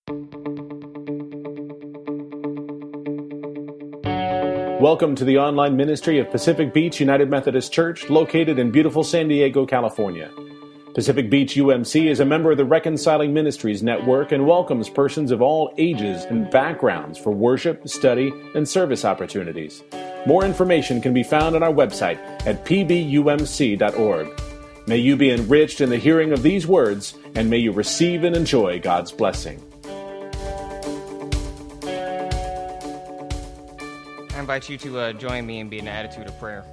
Welcome to the online ministry of Pacific Beach United Methodist Church, located in beautiful San Diego, California. Pacific Beach UMC is a member of the Reconciling Ministries Network and welcomes persons of all ages and backgrounds for worship, study, and service opportunities. More information can be found on our website at pbumc.org. May you be enriched in the hearing of these words, and may you receive and enjoy God's blessing. I invite you to join me and be in an attitude of prayer.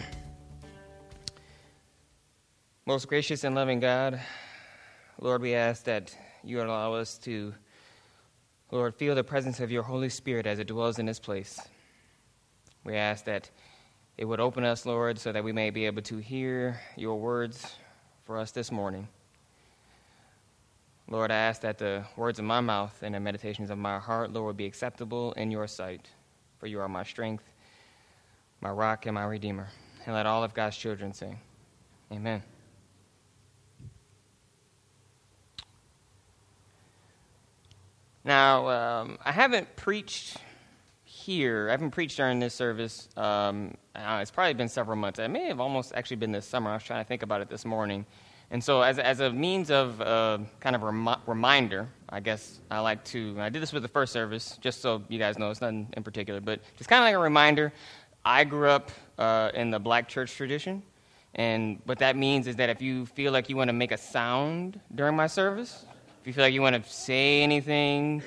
Most gracious and loving God, Lord, we ask that you allow us to, Lord, feel the presence of your Holy Spirit as it dwells in this place. We ask that it would open us, Lord, so that we may be able to hear your words for us this morning. Lord, I ask that the words of my mouth and the meditations of my heart, Lord, be acceptable in your sight. For you are my strength, my rock, and my redeemer. And let all of God's children say, amen. Now, I haven't preached here. I haven't preached during this service. It's probably been several months. It may have almost actually been this summer. I was trying to think about it this morning. And so as a means of kind of a reminder, I guess I did this with the first service, just so you guys know, it's nothing in particular, but just kind of like a reminder, I grew up in the black church tradition, and what that means is that if you feel like you want to make a sound during my service, if you feel like you want to say anything,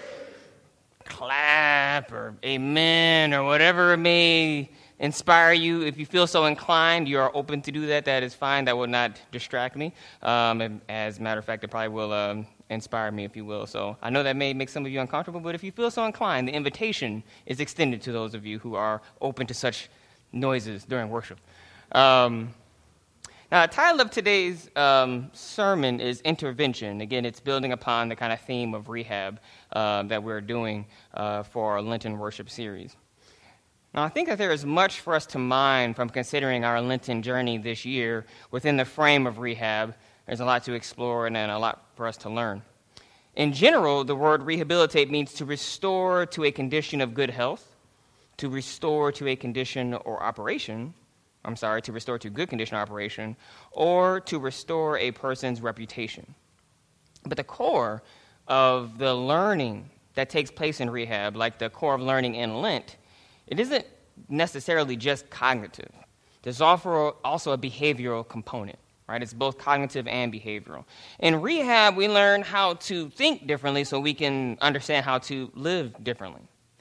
clap or amen or whatever it may inspire you, if you feel so inclined, you are open to do that. That is fine. That will not distract me. As a matter of fact, it probably will inspire me, if you will. So I know that may make some of you uncomfortable, but if you feel so inclined, the invitation is extended to those of you who are open to such noises during worship. Now, the title of today's sermon is Intervention. Again, it's building upon the kind of theme of rehab that we're doing for our Lenten worship series. Now, I think that there is much for us to mine from considering our Lenten journey this year within the frame of rehab. There's a lot to explore and a lot for us to learn. In general, the word rehabilitate means to restore to a condition of good health, to restore to a condition or operation, to restore to good condition or operation, or to restore a person's reputation. But the core of the learning that takes place in rehab, like the core of learning in Lent, it isn't necessarily just cognitive. There's also a behavioral component, right? It's both cognitive and behavioral. In rehab, we learn how to think differently so we can understand how to live differently.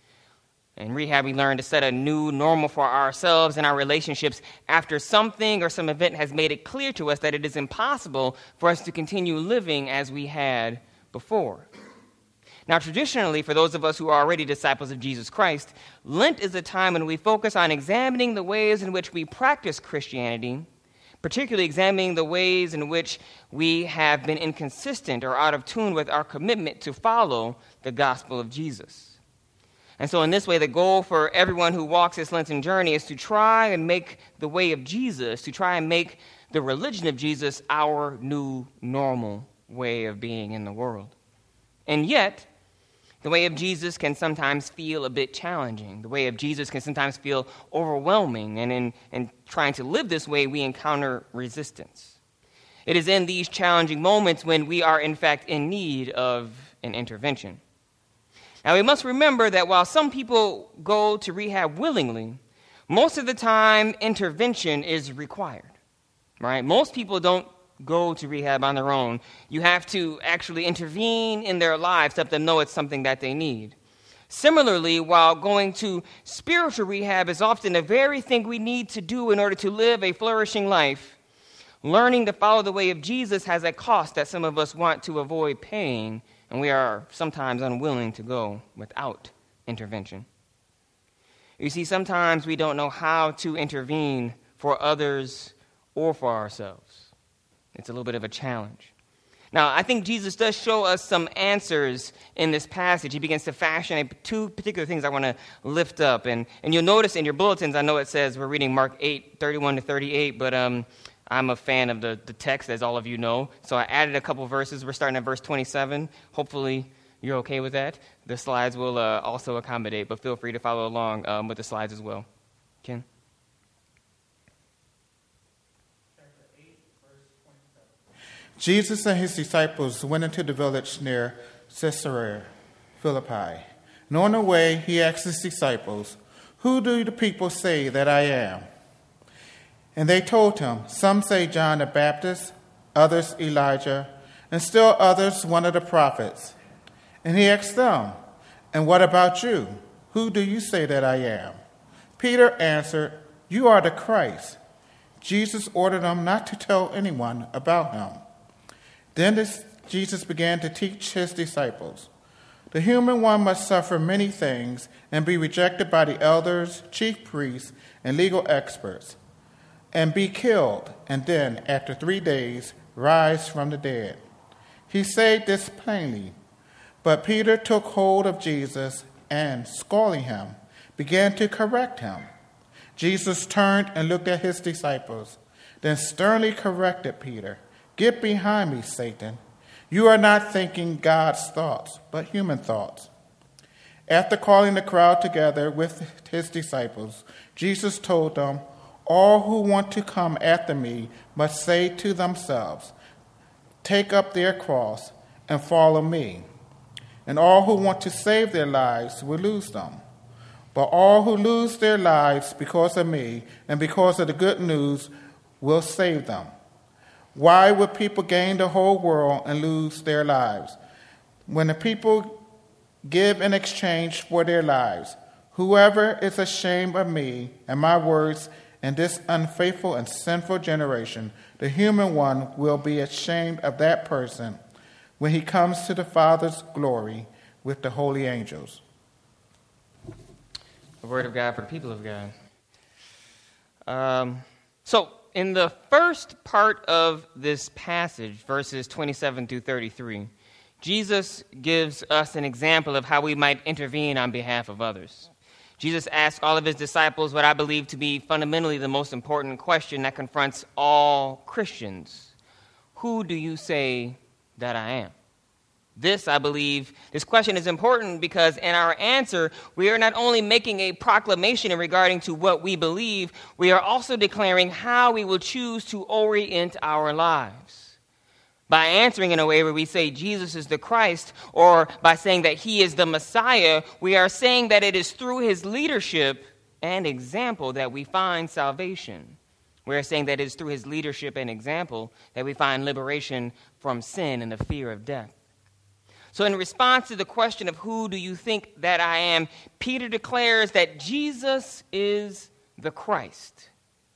In rehab, we learn to set a new normal for ourselves and our relationships after something or some event has made it clear to us that it is impossible for us to continue living as we had before. Now, traditionally, for those of us who are already disciples of Jesus Christ, Lent is a time when we focus on examining the ways in which we practice Christianity, particularly examining the ways in which we have been inconsistent or out of tune with our commitment to follow the gospel of Jesus. And so in this way, the goal for everyone who walks this Lenten journey is to try and make the way of Jesus, to try and make the religion of Jesus our new normal way of being in the world. And yet, the way of Jesus can sometimes feel a bit challenging. The way of Jesus can sometimes feel overwhelming, and in trying to live this way, we encounter resistance. It is in these challenging moments when we are, in fact, in need of an intervention. Now, we must remember that while some people go to rehab willingly, most of the time, intervention is required, right? Most people don't go to rehab on their own. You have to actually intervene in their lives to let them know it's something that they need. Similarly, while going to spiritual rehab is often the very thing we need to do in order to live a flourishing life, learning to follow the way of Jesus has a cost that some of us want to avoid paying, and we are sometimes unwilling to go without intervention. You see, sometimes we don't know how to intervene for others or for ourselves. It's a little bit of a challenge. Now, I think Jesus does show us some answers in this passage. He begins to fashion two particular things I want to lift up. And you'll notice in your bulletins, I know it says we're reading Mark 8, 31 to 38, but I'm a fan of the text, as all of you know. So I added a couple verses. We're starting at verse 27. Hopefully, you're okay with that, the slides will also accommodate, but feel free to follow along with the slides as well. Ken? Jesus and his disciples went into the village near Caesarea Philippi. And on the way, he asked his disciples, "Who do the people say that I am?" And they told him, "Some say John the Baptist, others Elijah, and still others one of the prophets." And he asked them, "And what about you? Who do you say that I am?" Peter answered, "You are the Christ." Jesus ordered them not to tell anyone about him. Then Jesus began to teach his disciples, "The human one must suffer many things and be rejected by the elders, chief priests, and legal experts, and be killed, and then, after 3 days, rise from the dead." He said this plainly, but Peter took hold of Jesus and, scolding him, began to correct him. Jesus turned and looked at his disciples, then sternly corrected Peter. "Get behind me, Satan. You are not thinking God's thoughts, but human thoughts." After calling the crowd together with his disciples, Jesus told them, "All who want to come after me must say to themselves, 'Take up their cross and follow me.' And all who want to save their lives will lose them. But all who lose their lives because of me and because of the good news will save them. Why would people gain the whole world and lose their lives? When the people give in exchange for their lives, whoever is ashamed of me and my words in this unfaithful and sinful generation, the human one will be ashamed of that person when he comes to the Father's glory with the holy angels." The word of God for the people of God. So, in the first part of this passage, verses 27 through 33, Jesus gives us an example of how we might intervene on behalf of others. Jesus asks all of his disciples what I believe to be fundamentally the most important question that confronts all Christians. Who do you say that I am? This question is important because in our answer, we are not only making a proclamation regarding to what we believe, we are also declaring how we will choose to orient our lives. By answering in a way where we say Jesus is the Christ, or by saying that he is the Messiah, we are saying that it is through his leadership and example that we find salvation. We are saying that it is through his leadership and example that we find liberation from sin and the fear of death. So in response to the question of who do you think that I am, Peter declares that Jesus is the Christ.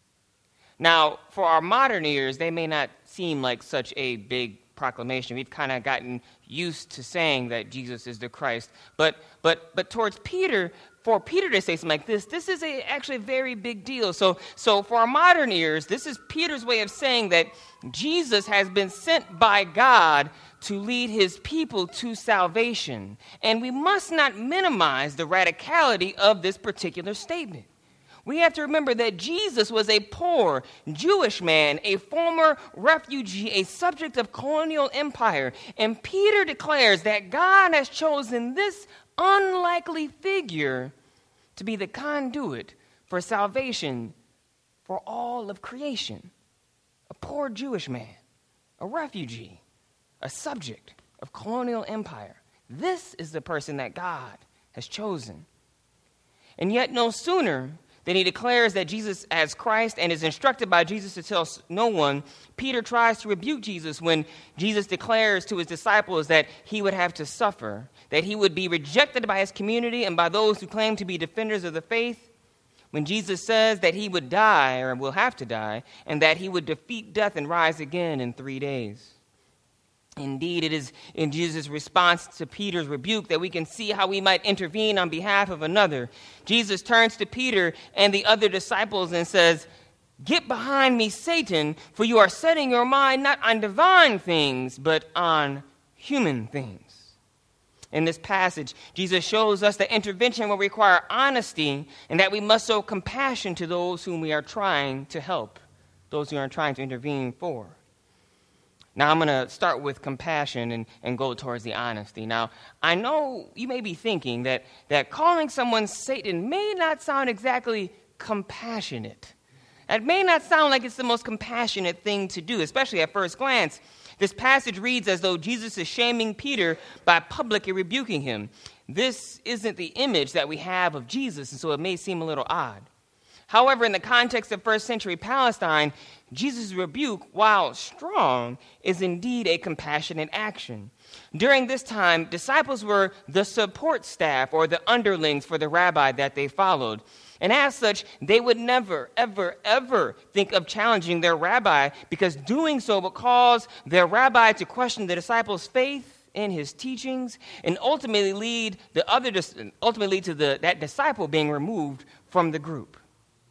Now, for our modern ears, they may not seem like such a big proclamation. We've kind of gotten used to saying that Jesus is the Christ. But towards Peter, for Peter to say something like this is actually a very big deal. So for our modern ears, this is Peter's way of saying that Jesus has been sent by God to lead his people to salvation. And we must not minimize the radicality of this particular statement. We have to remember that Jesus was a poor Jewish man, a former refugee, a subject of colonial empire. And Peter declares that God has chosen this unlikely figure to be the conduit for salvation for all of creation. A poor Jewish man, a refugee, a subject of colonial empire. This is the person that God has chosen. And yet no sooner than he declares that Jesus as Christ and is instructed by Jesus to tell no one, Peter tries to rebuke Jesus when Jesus declares to his disciples that he would have to suffer, that he would be rejected by his community and by those who claim to be defenders of the faith. When Jesus says that he would die or will have to die and that he would defeat death and rise again in 3 days. Indeed, it is in Jesus' response to Peter's rebuke that we can see how we might intervene on behalf of another. Jesus turns to Peter and the other disciples and says, "Get behind me, Satan, for you are setting your mind not on divine things, but on human things." In this passage, Jesus shows us that intervention will require honesty and that we must show compassion to those whom we are trying to help, those who are trying to intervene for. Now, I'm going to start with compassion and go towards the honesty. Now, I know you may be thinking that calling someone Satan may not sound exactly compassionate. It may not sound like it's the most compassionate thing to do, especially at first glance. This passage reads as though Jesus is shaming Peter by publicly rebuking him. This isn't the image that we have of Jesus, and so it may seem a little odd. However, in the context of first century Palestine, Jesus' rebuke, while strong, is indeed a compassionate action. During this time, disciples were the support staff or the underlings for the rabbi that they followed. And as such, they would never, ever, ever think of challenging their rabbi, because doing so would cause their rabbi to question the disciples' faith in his teachings and ultimately lead to that disciple being removed from the group.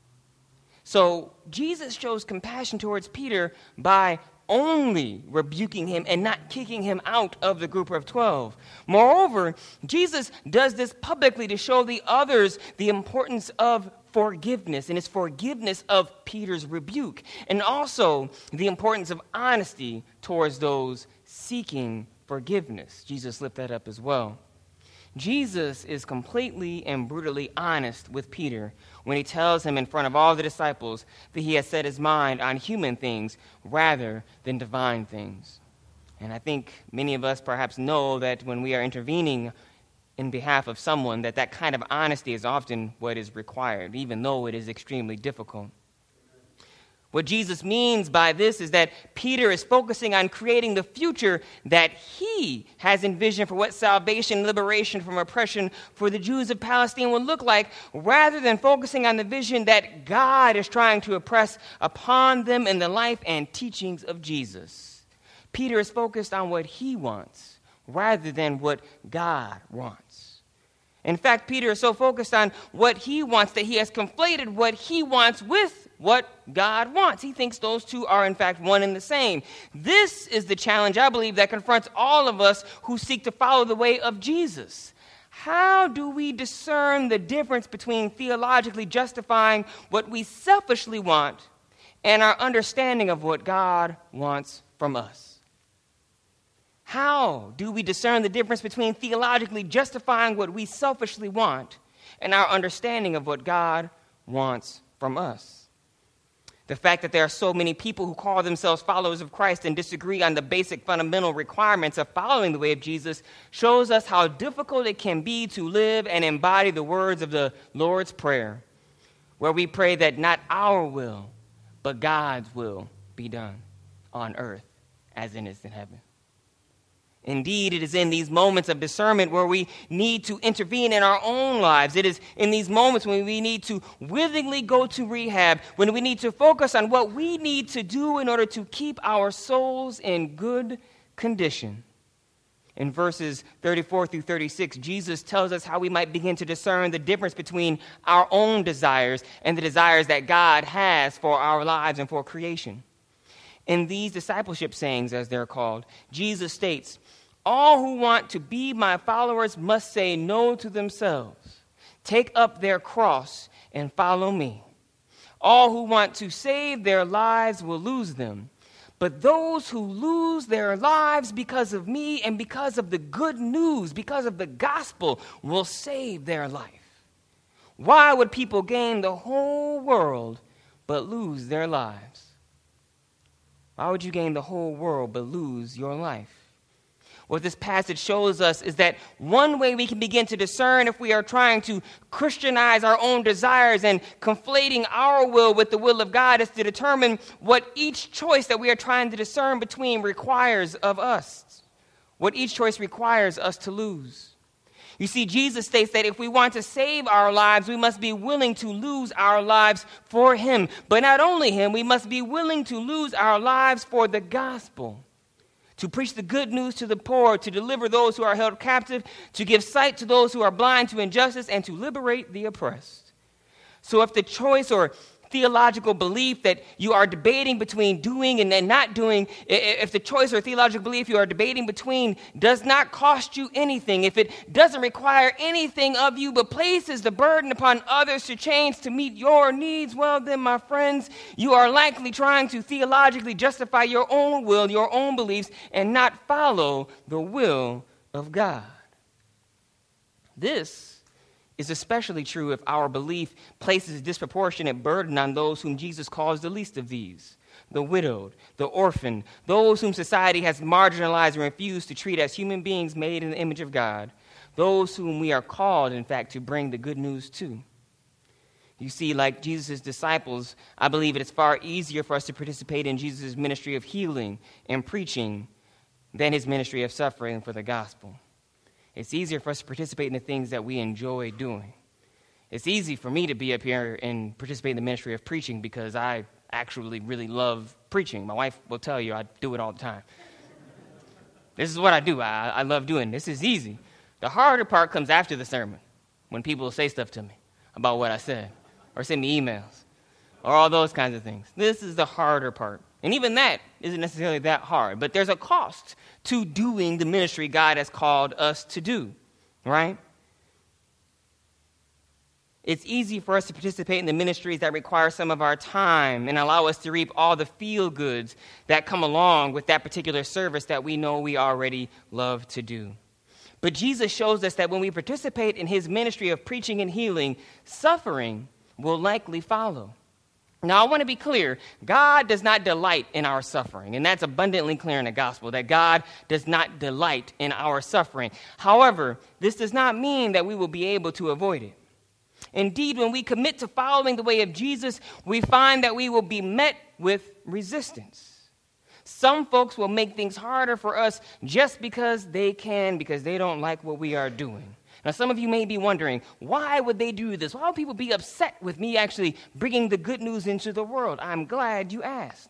So Jesus shows compassion towards Peter by only rebuking him and not kicking him out of the group of 12. Moreover, Jesus does this publicly to show the others the importance of forgiveness and his forgiveness of Peter's rebuke, and also the importance of honesty towards those seeking forgiveness. Jesus lifted that up as well. Jesus is completely and brutally honest with Peter when he tells him in front of all the disciples that he has set his mind on human things rather than divine things. And I think many of us perhaps know that when we are intervening in behalf of someone, that kind of honesty is often what is required, even though it is extremely difficult. What Jesus means by this is that Peter is focusing on creating the future that he has envisioned for what salvation and liberation from oppression for the Jews of Palestine would look like, rather than focusing on the vision that God is trying to impress upon them in the life and teachings of Jesus. Peter is focused on what he wants rather than what God wants. In fact, Peter is so focused on what he wants that he has conflated what he wants with what God wants. He thinks those two are, in fact, one and the same. This is the challenge, I believe, that confronts all of us who seek to follow the way of Jesus. How do we discern the difference between theologically justifying what we selfishly want and our understanding of what God wants from us? How do we discern the difference between theologically justifying what we selfishly want and our understanding of what God wants from us? The fact that there are so many people who call themselves followers of Christ and disagree on the basic fundamental requirements of following the way of Jesus shows us how difficult it can be to live and embody the words of the Lord's Prayer, where we pray that not our will, but God's will be done on earth as it is in heaven. Indeed, it is in these moments of discernment where we need to intervene in our own lives. It is in these moments when we need to willingly go to rehab, when we need to focus on what we need to do in order to keep our souls in good condition. In verses 34 through 36, Jesus tells us how we might begin to discern the difference between our own desires and the desires that God has for our lives and for creation. In these discipleship sayings, as they're called, Jesus states, "All who want to be my followers must say no to themselves, take up their cross, and follow me. All who want to save their lives will lose them, but those who lose their lives because of me and because of the good news, because of the gospel, will save their life. Why would people gain the whole world but lose their lives?" Why would you gain the whole world but lose your life? What this passage shows us is that one way we can begin to discern if we are trying to Christianize our own desires and conflating our will with the will of God is to determine what each choice that we are trying to discern between requires of us, what each choice requires us to lose. You see, Jesus states that if we want to save our lives, we must be willing to lose our lives for him. But not only him, we must be willing to lose our lives for the gospel, to preach the good news to the poor, to deliver those who are held captive, to give sight to those who are blind to injustice, and to liberate the oppressed. So if the choice or theological belief that you are debating between doing and then not doing, if the choice or theological belief you are debating between does not cost you anything, if it doesn't require anything of you but places the burden upon others to change to meet your needs, well then, my friends, you are likely trying to theologically justify your own will, your own beliefs, and not follow the will of God. This is especially true if our belief places a disproportionate burden on those whom Jesus calls the least of these, the widowed, the orphan, those whom society has marginalized and refused to treat as human beings made in the image of God, those whom we are called, in fact, to bring the good news to. You see, like Jesus' disciples, I believe it is far easier for us to participate in Jesus' ministry of healing and preaching than his ministry of suffering for the gospel. It's easier for us to participate in the things that we enjoy doing. It's easy for me to be up here and participate in the ministry of preaching because I actually really love preaching. My wife will tell you I do it all the time. This is what I do. I love doing. This is easy. The harder part comes after the sermon, when people say stuff to me about what I said, or send me emails, or all those kinds of things. This is the harder part. And even that isn't necessarily that hard, but there's a cost to doing the ministry God has called us to do, right? It's easy for us to participate in the ministries that require some of our time and allow us to reap all the feel-goods that come along with that particular service that we know we already love to do. But Jesus shows us that when we participate in his ministry of preaching and healing, suffering will likely follow. Now, I want to be clear. God does not delight in our suffering, and that's abundantly clear in the gospel, that God does not delight in our suffering. However, this does not mean that we will be able to avoid it. Indeed, when we commit to following the way of Jesus, we find that we will be met with resistance. Some folks will make things harder for us just because they can, because they don't like what we are doing. Now, some of you may be wondering, why would they do this? Why would people be upset with me actually bringing the good news into the world? I'm glad you asked.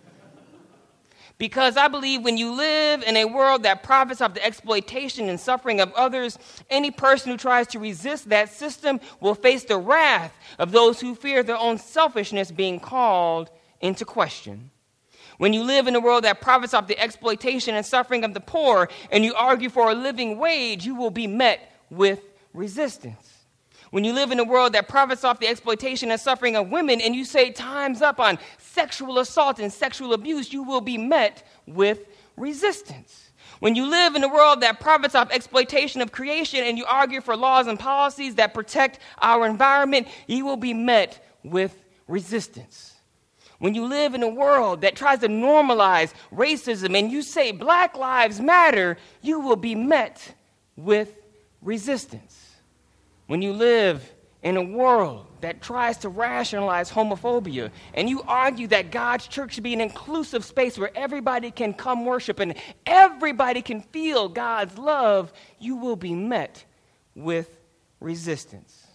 Because I believe when you live in a world that profits off the exploitation and suffering of others, any person who tries to resist that system will face the wrath of those who fear their own selfishness being called into question. When you live in a world that profits off the exploitation and suffering of the poor, and you argue for a living wage, you will be met with resistance. When you live in a world that profits off the exploitation and suffering of women, and you say time's up on sexual assault and sexual abuse, you will be met with resistance. When you live in a world that profits off exploitation of creation, and you argue for laws and policies that protect our environment, you will be met with resistance. When you live in a world that tries to normalize racism, and you say Black Lives Matter, you will be met with resistance. When you live in a world that tries to rationalize homophobia, and you argue that God's church should be an inclusive space where everybody can come worship and everybody can feel God's love, you will be met with resistance.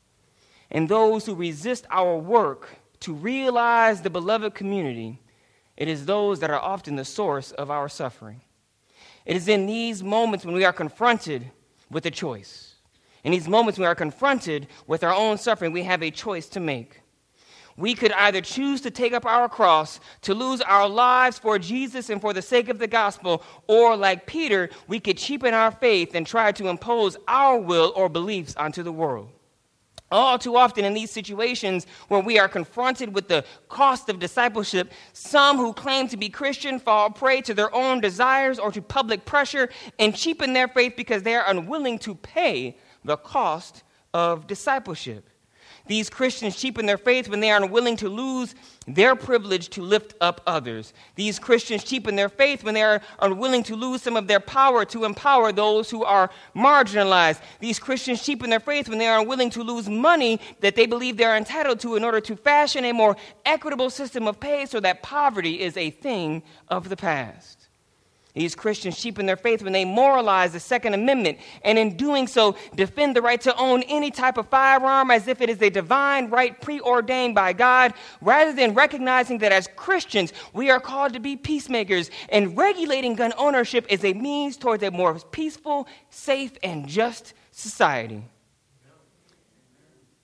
And those who resist our work to realize the beloved community, it is those that are often the source of our suffering. It is in these moments when we are confronted with a choice. In these moments when we are confronted with our own suffering, we have a choice to make. We could either choose to take up our cross, to lose our lives for Jesus and for the sake of the gospel, or like Peter, we could cheapen our faith and try to impose our will or beliefs onto the world. All too often in these situations where we are confronted with the cost of discipleship, some who claim to be Christian fall prey to their own desires or to public pressure and cheapen their faith because they are unwilling to pay the cost of discipleship. These Christians cheapen their faith when they are unwilling to lose their privilege to lift up others. These Christians cheapen their faith when they are unwilling to lose some of their power to empower those who are marginalized. These Christians cheapen their faith when they are unwilling to lose money that they believe they are entitled to in order to fashion a more equitable system of pay so that poverty is a thing of the past. These Christians cheapen their faith when they moralize the Second Amendment, and in doing so, defend the right to own any type of firearm as if it is a divine right preordained by God, rather than recognizing that as Christians, we are called to be peacemakers, and regulating gun ownership is a means towards a more peaceful, safe, and just society.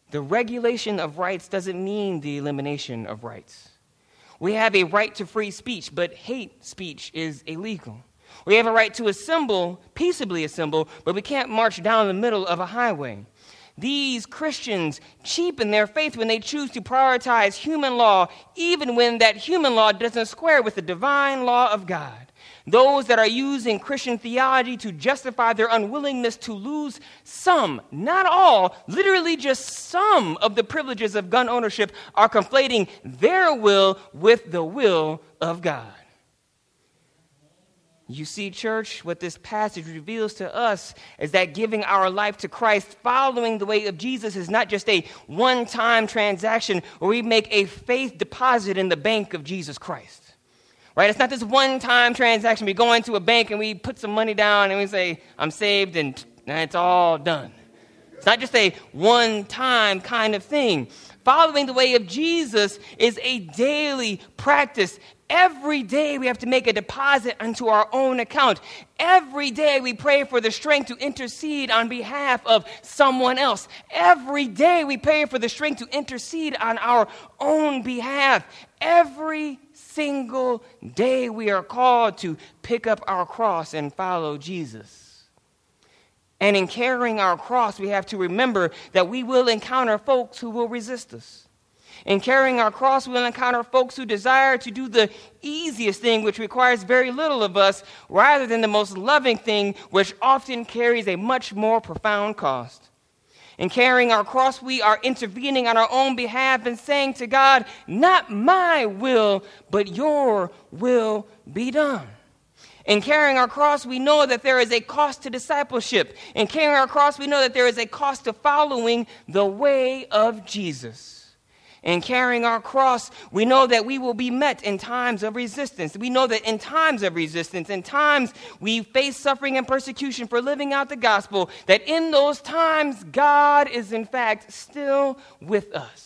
The regulation of rights doesn't mean the elimination of rights. We have a right to free speech, but hate speech is illegal. We have a right to assemble, peaceably assemble, but we can't march down the middle of a highway. These Christians cheapen their faith when they choose to prioritize human law, even when that human law doesn't square with the divine law of God. Those that are using Christian theology to justify their unwillingness to lose some, not all, literally just some of the privileges of gun ownership are conflating their will with the will of God. You see, church, what this passage reveals to us is that giving our life to Christ, following the way of Jesus, is not just a one-time transaction where we make a faith deposit in the bank of Jesus Christ. Right? It's not this one-time transaction. We go into a bank and we put some money down and we say, I'm saved, and it's all done. It's not just a one-time kind of thing. Following the way of Jesus is a daily practice. Every day we have to make a deposit into our own account. Every day we pray for the strength to intercede on behalf of someone else. Every day we pray for the strength to intercede on our own behalf. Every single day we are called to pick up our cross and follow Jesus. And in carrying our cross, we have to remember that we will encounter folks who will resist us. In carrying our cross, we'll encounter folks who desire to do the easiest thing, which requires very little of us, rather than the most loving thing, which often carries a much more profound cost. In carrying our cross, we are intervening on our own behalf and saying to God, not my will, but your will be done. In carrying our cross, we know that there is a cost to discipleship. In carrying our cross, we know that there is a cost to following the way of Jesus. In carrying our cross, we know that we will be met in times of resistance. We know that in times of resistance, in times we face suffering and persecution for living out the gospel, that in those times, God is in fact still with us.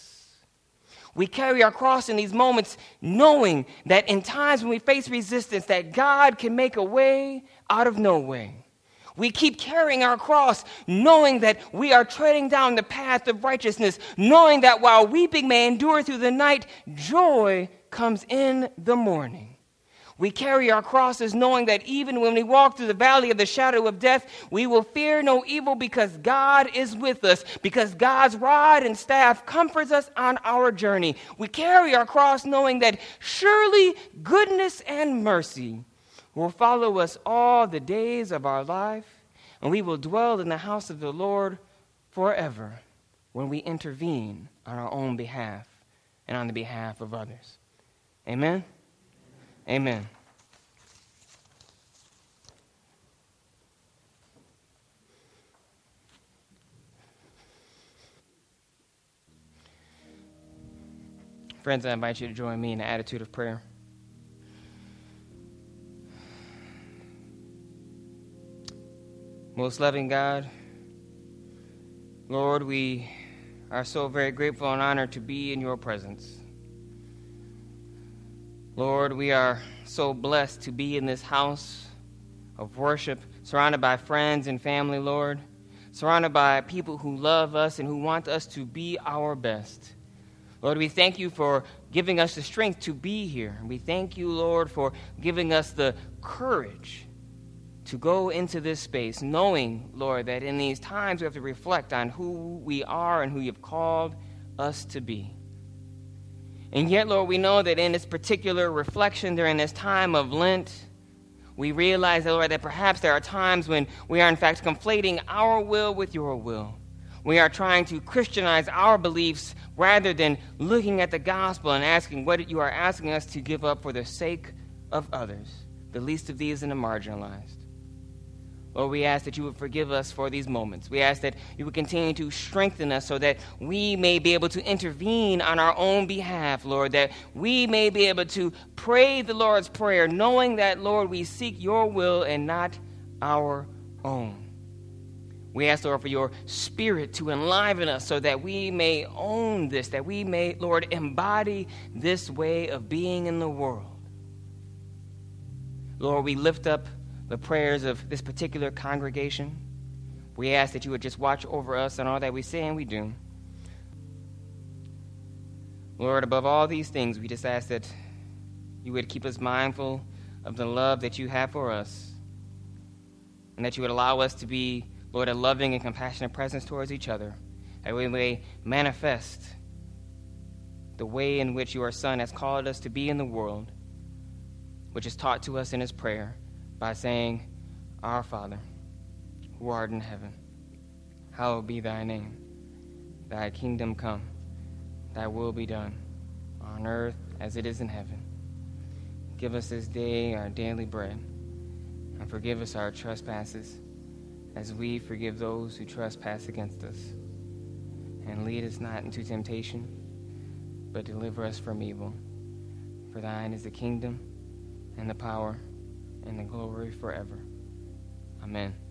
We carry our cross in these moments knowing that in times when we face resistance, that God can make a way out of no way. We keep carrying our cross, knowing that we are treading down the path of righteousness, knowing that while weeping may endure through the night, joy comes in the morning. We carry our crosses knowing that even when we walk through the valley of the shadow of death, we will fear no evil because God is with us, because God's rod and staff comforts us on our journey. We carry our cross knowing that surely goodness and mercy will follow us all the days of our life, and we will dwell in the house of the Lord forever when we intervene on our own behalf and on the behalf of others. Amen? Amen. Friends, I invite you to join me in an attitude of prayer. Most loving God, Lord, we are so very grateful and honored to be in your presence. Lord, we are so blessed to be in this house of worship, surrounded by friends and family, Lord, surrounded by people who love us and who want us to be our best. Lord, we thank you for giving us the strength to be here. We thank you, Lord, for giving us the courage to go into this space, knowing, Lord, that in these times we have to reflect on who we are and who you've called us to be. And yet, Lord, we know that in this particular reflection during this time of Lent, we realize, Lord, that perhaps there are times when we are in fact conflating our will with your will. We are trying to Christianize our beliefs rather than looking at the gospel and asking what you are asking us to give up for the sake of others, the least of these and the marginalized. Lord, we ask that you would forgive us for these moments. We ask that you would continue to strengthen us so that we may be able to intervene on our own behalf, Lord, that we may be able to pray the Lord's Prayer, knowing that, Lord, we seek your will and not our own. We ask, Lord, for your Spirit to enliven us so that we may own this, that we may, Lord, embody this way of being in the world. Lord, we lift up the prayers of this particular congregation. We ask that you would just watch over us and all that we say and we do. Lord, above all these things, we just ask that you would keep us mindful of the love that you have for us, and that you would allow us to be, Lord, a loving and compassionate presence towards each other, that we may manifest the way in which your Son has called us to be in the world, which is taught to us in his prayer by saying, Our Father, who art in heaven, hallowed be thy name. Thy kingdom come, thy will be done, on earth as it is in heaven. Give us this day our daily bread, and forgive us our trespasses, as we forgive those who trespass against us. And lead us not into temptation, but deliver us from evil. For thine is the kingdom, and the power, and the glory forever. Amen.